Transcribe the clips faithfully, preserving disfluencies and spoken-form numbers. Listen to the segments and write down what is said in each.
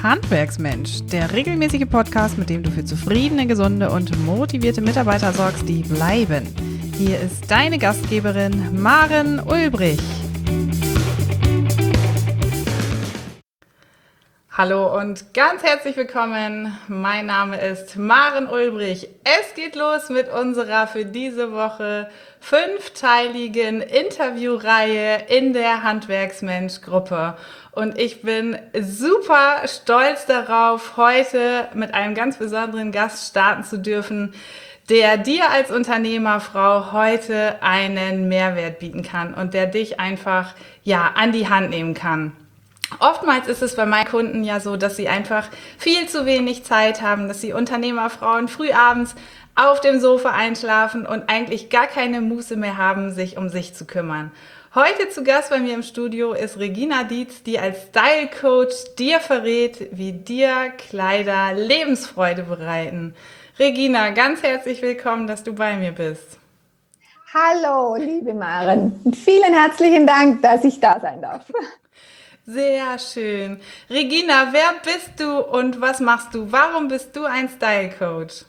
Handwerksmensch, der regelmäßige Podcast, mit dem du für zufriedene, gesunde und motivierte Mitarbeiter sorgst, die bleiben. Hier ist deine Gastgeberin Maren Ulbrich. Hallo und ganz herzlich willkommen. Mein Name ist Maren Ulbrich. Es geht los mit unserer für diese Woche fünfteiligen Interviewreihe in der Handwerksmensch-Gruppe. Und ich bin super stolz darauf, heute mit einem ganz besonderen Gast starten zu dürfen, der dir als Unternehmerfrau heute einen Mehrwert bieten kann und der dich einfach, ja, an die Hand nehmen kann. Oftmals ist es bei meinen Kunden ja so, dass sie einfach viel zu wenig Zeit haben, dass sie Unternehmerfrauen früh abends auf dem Sofa einschlafen und eigentlich gar keine Muße mehr haben, sich um sich zu kümmern. Heute zu Gast bei mir im Studio ist Regina Dietz, die als Style Coach dir verrät, wie dir Kleider Lebensfreude bereiten. Regina, ganz herzlich willkommen, dass du bei mir bist. Hallo, liebe Maren. Vielen herzlichen Dank, dass ich da sein darf. Sehr schön. Regina, wer bist du und was machst du? Warum bist du ein Style Coach?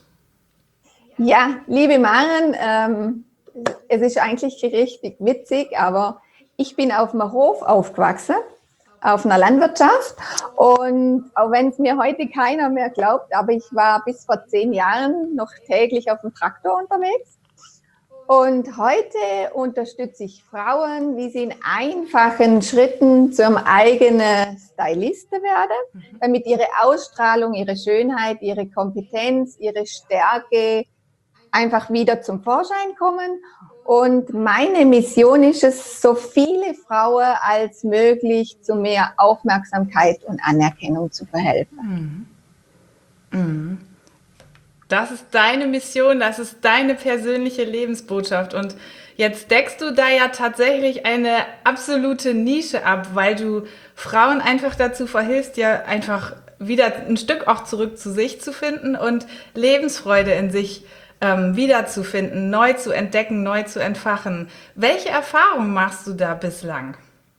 Ja, liebe Maren, ähm, es ist eigentlich richtig witzig, aber ich bin auf einem Hof aufgewachsen, auf einer Landwirtschaft, und auch wenn es mir heute keiner mehr glaubt, aber ich war bis vor zehn Jahren noch täglich auf dem Traktor unterwegs. Und heute unterstütze ich Frauen, wie sie in einfachen Schritten zum eigenen Styliste werden, damit ihre Ausstrahlung, ihre Schönheit, ihre Kompetenz, ihre Stärke einfach wieder zum Vorschein kommen. Und meine Mission ist es, so viele Frauen als möglich zu mehr Aufmerksamkeit und Anerkennung zu verhelfen. Mhm. Mhm. Das ist deine Mission, das ist deine persönliche Lebensbotschaft. Und jetzt deckst du da ja tatsächlich eine absolute Nische ab, weil du Frauen einfach dazu verhilfst, ja einfach wieder ein Stück auch zurück zu sich zu finden und Lebensfreude in sich ähm, wiederzufinden, neu zu entdecken, neu zu entfachen. Welche Erfahrungen machst du da bislang?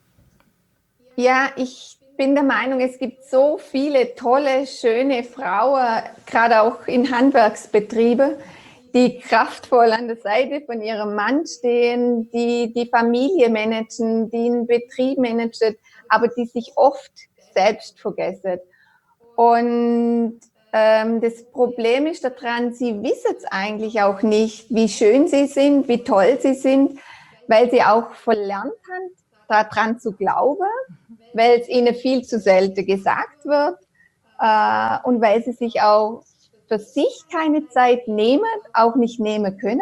Ja, ich bin der Meinung, es gibt so viele tolle, schöne Frauen, gerade auch in Handwerksbetrieben, die kraftvoll an der Seite von ihrem Mann stehen, die die Familie managen, die einen Betrieb managen, aber die sich oft selbst vergessen. Und ähm, das Problem ist daran, sie wissen es eigentlich auch nicht, wie schön sie sind, wie toll sie sind, weil sie auch verlernt haben, daran zu glauben, weil es ihnen viel zu selten gesagt wird äh, und weil sie sich auch für sich keine Zeit nehmen, auch nicht nehmen können.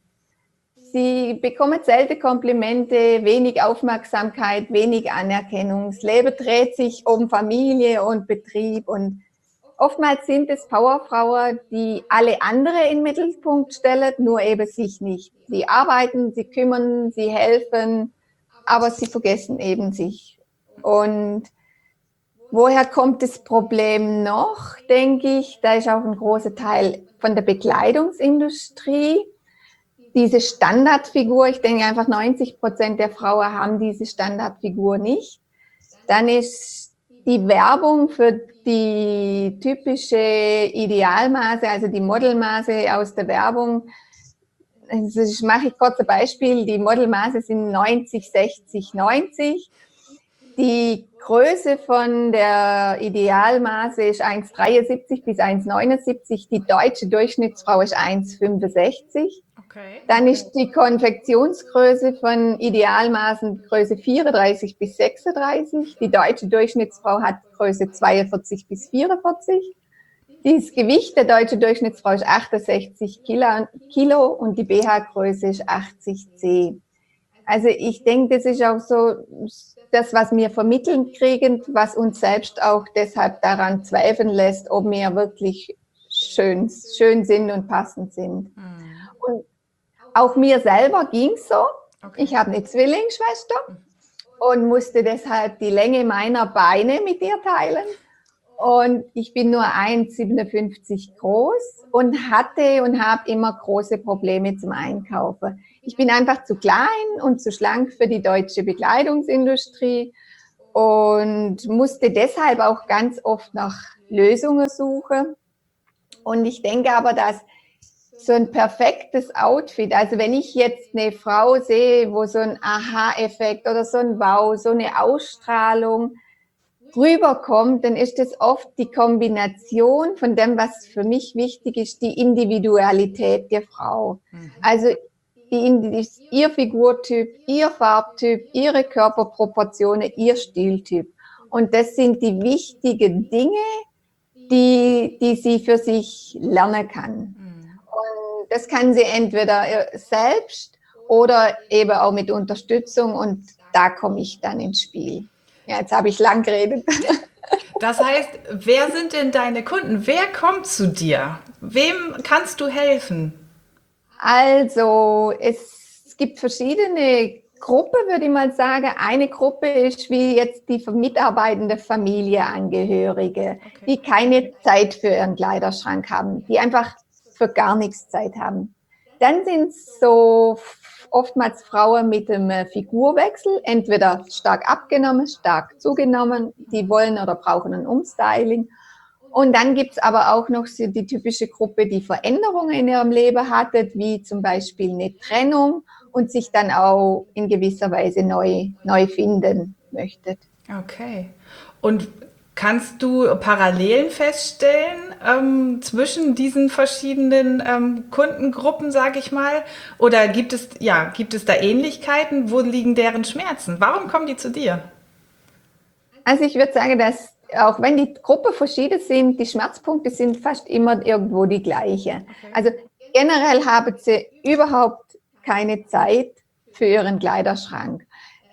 Sie bekommen selten Komplimente, wenig Aufmerksamkeit, wenig Anerkennung. Das Leben dreht sich um Familie und Betrieb, und oftmals sind es Powerfrauen, die alle anderen in den Mittelpunkt stellen, nur eben sich nicht. Sie arbeiten, sie kümmern, sie helfen, aber sie vergessen eben sich. Und woher kommt das Problem noch, denke ich? Da ist auch ein großer Teil von der Bekleidungsindustrie. Diese Standardfigur, ich denke einfach neunzig Prozent der Frauen haben diese Standardfigur nicht. Dann ist die Werbung für die typische Idealmaße, also die Modelmaße aus der Werbung. Also ich mache ich kurz ein Beispiel. Die Modelmaße sind neunzig, sechzig, neunzig. Die Größe von der Idealmaße ist eins Komma dreiundsiebzig bis eins Komma neunundsiebzig. Die deutsche Durchschnittsfrau ist eins Komma fünfundsechzig. Okay. Dann ist die Konfektionsgröße von Idealmaßen Größe vierunddreißig bis sechsunddreißig. Die deutsche Durchschnittsfrau hat Größe zweiundvierzig bis vierundvierzig. Das Gewicht der deutschen Durchschnittsfrau ist achtundsechzig Kilo und die B H-Größe ist achtzig C. Also ich denke, das ist auch so das, was wir vermitteln kriegen, was uns selbst auch deshalb daran zweifeln lässt, ob wir wirklich schön, schön sind und passend sind. Mhm. Und auch mir selber ging es so. Okay. Ich habe eine Zwillingsschwester und musste deshalb die Länge meiner Beine mit ihr teilen. Und ich bin nur eins Komma siebenundfünfzig groß und hatte und habe immer große Probleme zum Einkaufen. Ich bin einfach zu klein und zu schlank für die deutsche Bekleidungsindustrie. und musste deshalb auch ganz oft nach Lösungen suchen. Und ich denke aber, dass so ein perfektes Outfit, also wenn ich jetzt eine Frau sehe, wo so ein Aha-Effekt oder so ein Wow, so eine Ausstrahlung rüberkommt, dann ist das oft die Kombination von dem, was für mich wichtig ist, die Individualität der Frau. Mhm. Also die, ihr Figurtyp, ihr Farbtyp, ihre Körperproportionen, ihr Stiltyp. Und das sind die wichtigen Dinge, die, die sie für sich lernen kann. Mhm. Und das kann sie entweder selbst oder eben auch mit Unterstützung, und da komme ich dann ins Spiel. Ja, jetzt habe ich lang geredet. Das heißt, wer sind denn deine Kunden? Wer kommt zu dir? Wem kannst du helfen? Also, es gibt verschiedene Gruppen, würde ich mal sagen. Eine Gruppe ist wie jetzt die mitarbeitende Familienangehörige, okay, die keine Zeit für ihren Kleiderschrank haben, die einfach für gar nichts Zeit haben. Dann sind es so oftmals Frauen mit einem Figurwechsel, entweder stark abgenommen, stark zugenommen, die wollen oder brauchen ein Umstyling. Und dann gibt es aber auch noch so die typische Gruppe, die Veränderungen in ihrem Leben hatte, wie zum Beispiel eine Trennung und sich dann auch in gewisser Weise neu, neu finden möchte. Okay. Und kannst du Parallelen feststellen ähm, zwischen diesen verschiedenen ähm, Kundengruppen, sage ich mal? Oder gibt es, ja, gibt es da Ähnlichkeiten? Wo liegen deren Schmerzen? Warum kommen die zu dir? Also ich würde sagen, dass auch wenn die Gruppen verschieden sind, die Schmerzpunkte sind fast immer irgendwo die gleichen. Okay. Also generell haben sie überhaupt keine Zeit für ihren Kleiderschrank.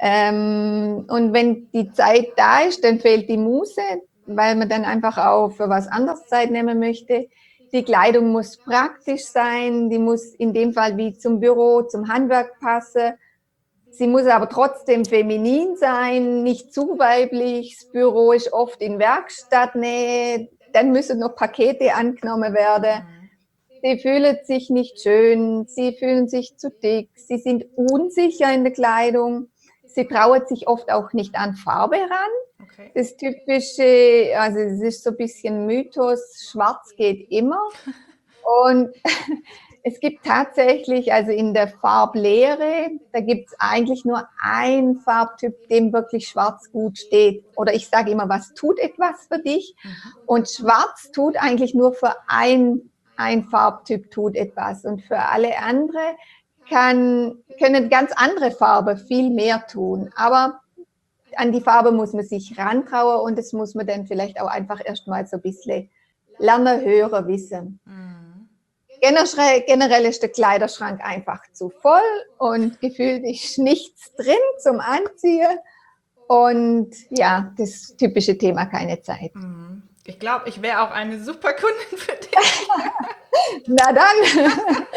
Ähm, und wenn die Zeit da ist, dann fehlt die Muße, weil man dann einfach auch für was anderes Zeit nehmen möchte. Die Kleidung muss praktisch sein, die muss in dem Fall wie zum Büro, zum Handwerk passen. Sie muss aber trotzdem feminin sein, nicht zu weiblich. Das Büro ist oft in Werkstattnähe. Dann müssen noch Pakete angenommen werden. Sie fühlen sich nicht schön, sie fühlen sich zu dick, sie sind unsicher in der Kleidung. Sie trauen sich oft auch nicht an Farbe ran. Okay. Das typische, also es ist so ein bisschen Mythos, schwarz geht immer. Und es gibt tatsächlich, also in der Farblehre, da gibt es eigentlich nur einen Farbtyp, dem wirklich schwarz gut steht. Oder ich sage immer, was tut etwas für dich? Und schwarz tut eigentlich nur für ein, ein Farbtyp tut etwas. Und für alle andere kann, können ganz andere Farben viel mehr tun. Aber an die Farbe muss man sich rantrauen und das muss man dann vielleicht auch einfach erstmal so ein bisschen lernen, hören, wissen. Generell ist der Kleiderschrank einfach zu voll und gefühlt ist nichts drin zum Anziehen. Und ja, das typische Thema, keine Zeit. Ich glaube, ich wäre auch eine super Kundin für dich. Na dann.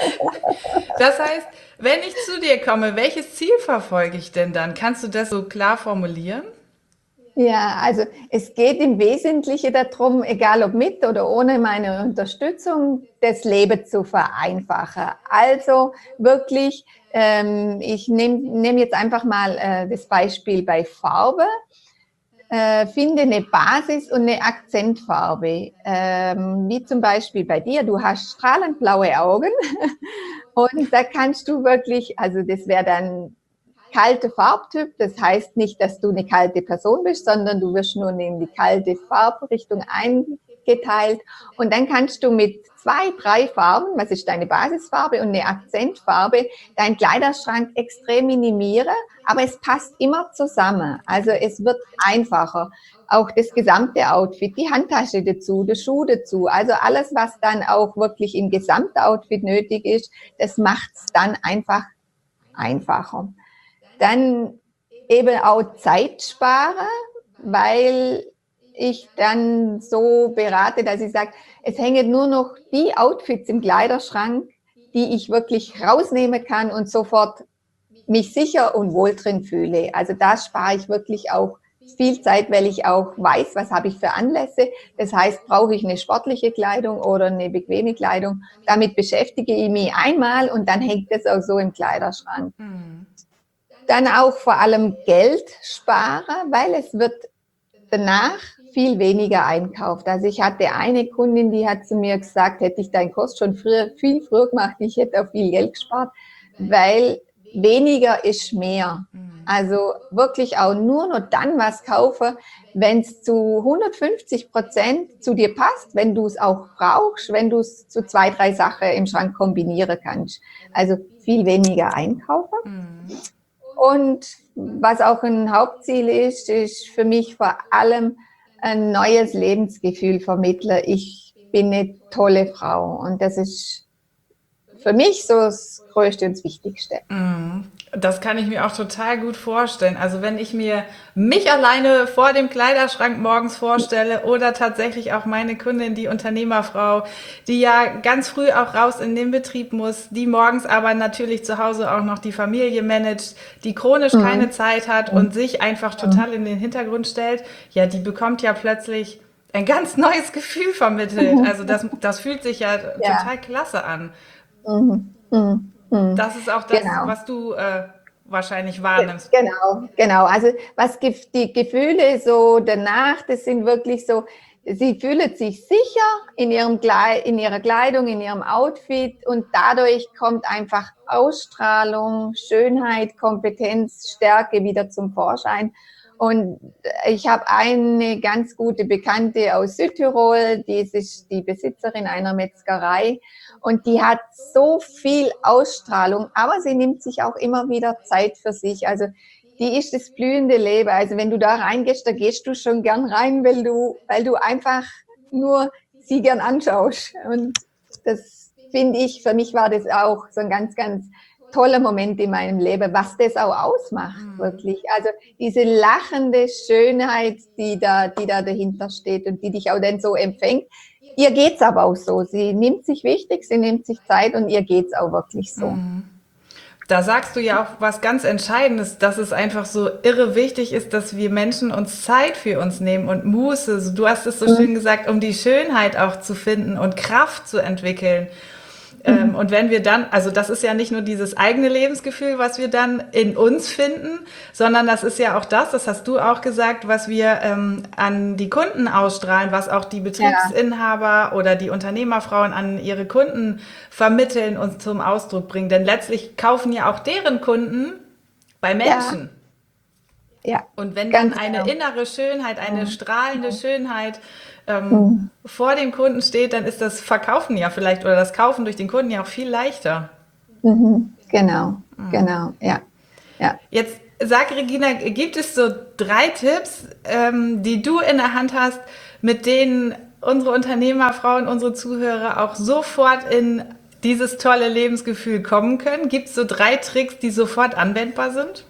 Das heißt, wenn ich zu dir komme, welches Ziel verfolge ich denn dann? Kannst du das so klar formulieren? Ja, also es geht im Wesentlichen darum, egal ob mit oder ohne meine Unterstützung, das Leben zu vereinfachen. Also wirklich, ähm, ich nehme nehm jetzt einfach mal äh, das Beispiel bei Farbe. Äh, finde eine Basis und eine Akzentfarbe, ähm, wie zum Beispiel bei dir. Du hast strahlend blaue Augen und da kannst du wirklich, also das wäre dann kalte Farbtyp, das heißt nicht, dass du eine kalte Person bist, sondern du wirst nur in die kalte Farbrichtung eingeteilt und dann kannst du mit zwei, drei Farben, was ist deine Basisfarbe und eine Akzentfarbe, deinen Kleiderschrank extrem minimieren, aber es passt immer zusammen, also es wird einfacher. Auch das gesamte Outfit, die Handtasche dazu, der Schuh dazu, also alles, was dann auch wirklich im Gesamtoutfit nötig ist, das macht es dann einfach einfacher. Dann eben auch Zeit sparen, weil ich dann so berate, dass ich sage, es hängen nur noch die Outfits im Kleiderschrank, die ich wirklich rausnehmen kann und sofort mich sicher und wohl drin fühle. Also da spare ich wirklich auch viel Zeit, weil ich auch weiß, was habe ich für Anlässe. Das heißt, brauche ich eine sportliche Kleidung oder eine bequeme Kleidung. Damit beschäftige ich mich einmal und dann hängt das auch so im Kleiderschrank. Mhm. dann auch vor allem Geld spare, weil es wird danach viel weniger einkauft. Also ich hatte eine Kundin, die hat zu mir gesagt, hätte ich deinen Kurs schon früher, viel früher gemacht, ich hätte auch viel Geld gespart, weil weniger ist mehr. Also wirklich auch nur noch dann was kaufen, wenn es zu hundertfünfzig Prozent zu dir passt, wenn du es auch brauchst, wenn du es zu zwei, drei Sachen im Schrank kombinieren kannst. Also viel weniger einkaufen. Mhm. Und was auch ein Hauptziel ist, ist für mich vor allem ein neues Lebensgefühl vermitteln. Ich bin eine tolle Frau und das ist für mich so das Größte und das Wichtigste. Das kann ich mir auch total gut vorstellen. Also wenn ich mir mich alleine vor dem Kleiderschrank morgens vorstelle oder tatsächlich auch meine Kundin, die Unternehmerfrau, die ja ganz früh auch raus in den Betrieb muss, die morgens aber natürlich zu Hause auch noch die Familie managt, die chronisch mhm. keine Zeit hat und sich einfach total in den Hintergrund stellt, ja, die bekommt ja plötzlich ein ganz neues Gefühl vermittelt. Also das, das fühlt sich ja, ja. total klasse an. Mhm. Mhm. Das ist auch das, genau. was du äh, wahrscheinlich wahrnimmst. Genau, genau. Also was die Gefühle so danach, das sind wirklich so, sie fühlen sich sicher in, ihrem Kleid, in ihrer Kleidung, in ihrem Outfit und dadurch kommt einfach Ausstrahlung, Schönheit, Kompetenz, Stärke wieder zum Vorschein. Und ich habe eine ganz gute Bekannte aus Südtirol, die ist die Besitzerin einer Metzgerei und die hat so viel Ausstrahlung, aber sie nimmt sich auch immer wieder Zeit für sich. Also die ist das blühende Leben. Also wenn du da reingehst, da gehst du schon gern rein, weil du, weil du einfach nur sie gern anschaust. Und das finde ich, für mich war das auch so ein ganz, ganz toller Moment in meinem Leben, was das auch ausmacht, mhm. wirklich. Also diese lachende Schönheit, die da, die da dahinter steht und die dich auch dann so empfängt. Ihr geht's aber auch so. Sie nimmt sich wichtig, sie nimmt sich Zeit und ihr geht's auch wirklich so. Mhm. Da sagst du ja auch was ganz Entscheidendes, dass es einfach so irre wichtig ist, dass wir Menschen uns Zeit für uns nehmen und Muße. Du hast es so mhm. schön gesagt, um die Schönheit auch zu finden und Kraft zu entwickeln. Ähm, und wenn wir dann, also das ist ja nicht nur dieses eigene Lebensgefühl, was wir dann in uns finden, sondern das ist ja auch das, das hast du auch gesagt, was wir ähm, an die Kunden ausstrahlen, was auch die Betriebsinhaber ja. oder die Unternehmerfrauen an ihre Kunden vermitteln und zum Ausdruck bringen. Denn letztlich kaufen ja auch deren Kunden bei Menschen. Ja. ja. Und wenn dann eine genau. innere Schönheit, eine ja. strahlende ja. Schönheit Ähm, mhm. vor dem Kunden steht, dann ist das Verkaufen ja vielleicht oder das Kaufen durch den Kunden ja auch viel leichter. Mhm. Genau, mhm. genau, ja. ja. Jetzt sag Regina, gibt es so drei Tipps, ähm, die du in der Hand hast, mit denen unsere Unternehmerfrauen, unsere Zuhörer auch sofort in dieses tolle Lebensgefühl kommen können? Gibt es so drei Tricks, die sofort anwendbar sind?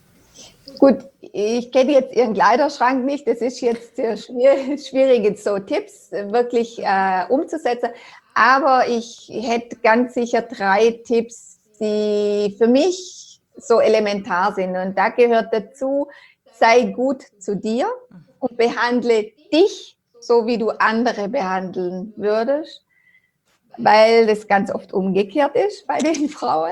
Gut, ich kenne jetzt Ihren Kleiderschrank nicht, das ist jetzt sehr schwierig, schwierig so Tipps wirklich äh, umzusetzen, aber ich hätte ganz sicher drei Tipps, die für mich so elementar sind und da gehört dazu, sei gut zu dir und behandle dich so, wie du andere behandeln würdest, weil das ganz oft umgekehrt ist bei den Frauen.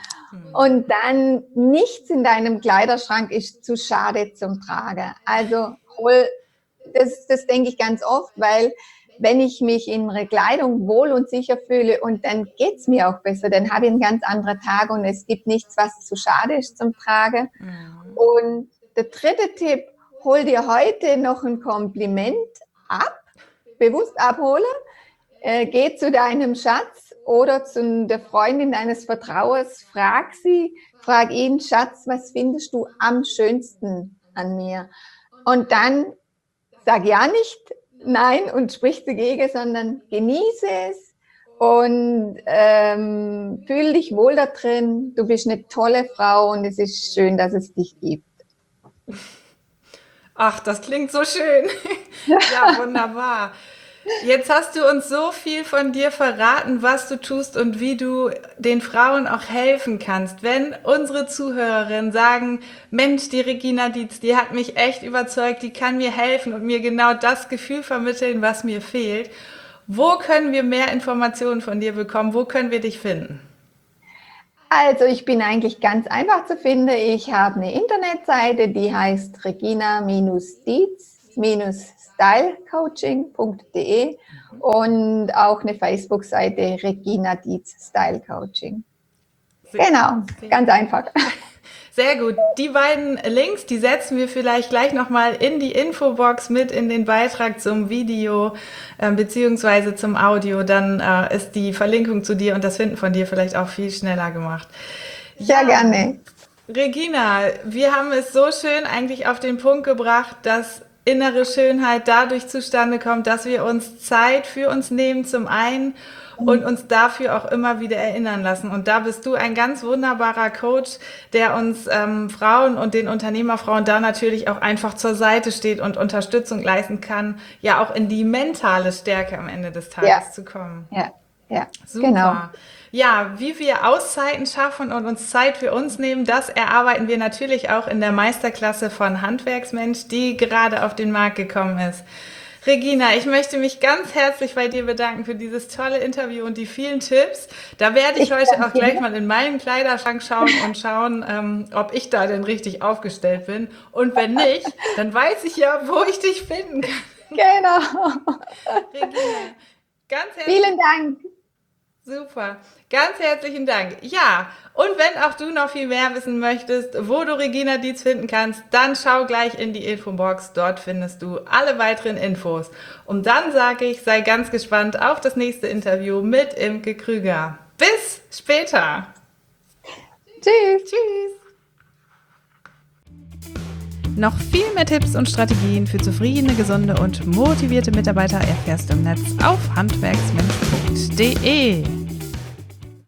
Und dann nichts in deinem Kleiderschrank ist zu schade zum Tragen. Also hol, das, das denke ich ganz oft, weil wenn ich mich in einer Kleidung wohl und sicher fühle und dann geht's mir auch besser, dann habe ich einen ganz anderen Tag und es gibt nichts, was zu schade ist zum Tragen. Mhm. Und der dritte Tipp, hol dir heute noch ein Kompliment ab, bewusst abholen, äh, geh zu deinem Schatz oder zu der Freundin deines Vertrauens, frag sie, frag ihn, Schatz, was findest du am schönsten an mir? Und dann sag ja nicht nein und sprich dagegen, sondern genieße es und ähm, fühl dich wohl da drin. Du bist eine tolle Frau und es ist schön, dass es dich gibt. Ach, das klingt so schön. Ja, wunderbar. Jetzt hast du uns so viel von dir verraten, was du tust und wie du den Frauen auch helfen kannst. Wenn unsere Zuhörerinnen sagen, Mensch, die Regina Dietz, die hat mich echt überzeugt, die kann mir helfen und mir genau das Gefühl vermitteln, was mir fehlt. Wo können wir mehr Informationen von dir bekommen? Wo können wir dich finden? Also ich bin eigentlich ganz einfach zu finden. Ich habe eine Internetseite, die heißt regina dietz style coaching punkt de und auch eine Facebook-Seite Regina Dietz Style Coaching. Genau, ganz einfach. Sehr gut. Die beiden Links, die setzen wir vielleicht gleich nochmal in die Infobox mit in den Beitrag zum Video äh, beziehungsweise zum Audio. Dann äh, ist die Verlinkung zu dir und das Finden von dir vielleicht auch viel schneller gemacht. Sehr ja, gerne. Regina, wir haben es so schön eigentlich auf den Punkt gebracht, dass innere Schönheit dadurch zustande kommt, dass wir uns Zeit für uns nehmen zum einen und uns dafür auch immer wieder erinnern lassen. Und da bist du ein ganz wunderbarer Coach, der uns ähm, Frauen und den Unternehmerfrauen da natürlich auch einfach zur Seite steht und Unterstützung leisten kann, ja auch in die mentale Stärke am Ende des Tages ja. zu kommen. Ja, ja, super. Genau. Ja, wie wir Auszeiten schaffen und uns Zeit für uns nehmen, das erarbeiten wir natürlich auch in der Meisterklasse von Handwerksmensch, die gerade auf den Markt gekommen ist. Regina, ich möchte mich ganz herzlich bei dir bedanken für dieses tolle Interview und die vielen Tipps. Da werde ich, ich heute auch gleich mal in meinen Kleiderschrank schauen und schauen, ähm, ob ich da denn richtig aufgestellt bin. Und wenn nicht, dann weiß ich ja, wo ich dich finden kann. Genau. Regina, ganz herzlich. Vielen Dank. Super, ganz herzlichen Dank. Ja, und wenn auch du noch viel mehr wissen möchtest, wo du Regina Dietz finden kannst, dann schau gleich in die Infobox. Dort findest du alle weiteren Infos. Und dann sage ich, sei ganz gespannt auf das nächste Interview mit Imke Krüger. Bis später. Tschüss. Tschüss. Noch viel mehr Tipps und Strategien für zufriedene, gesunde und motivierte Mitarbeiter erfährst du im Netz auf handwerksmensch punkt de.